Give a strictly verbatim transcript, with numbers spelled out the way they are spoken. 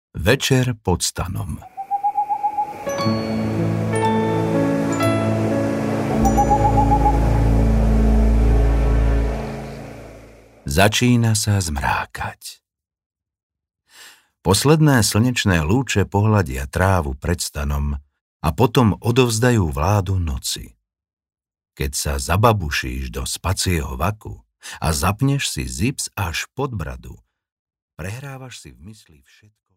Večer pod stanom. Začína sa zmrákať. Posledné slnečné lúče pohľadia trávu pred stanom a potom odovzdajú vládu noci. Keď sa zababušíš do spacieho vaku a zapneš si zips až pod bradu, prehrávaš si v mysli všetko.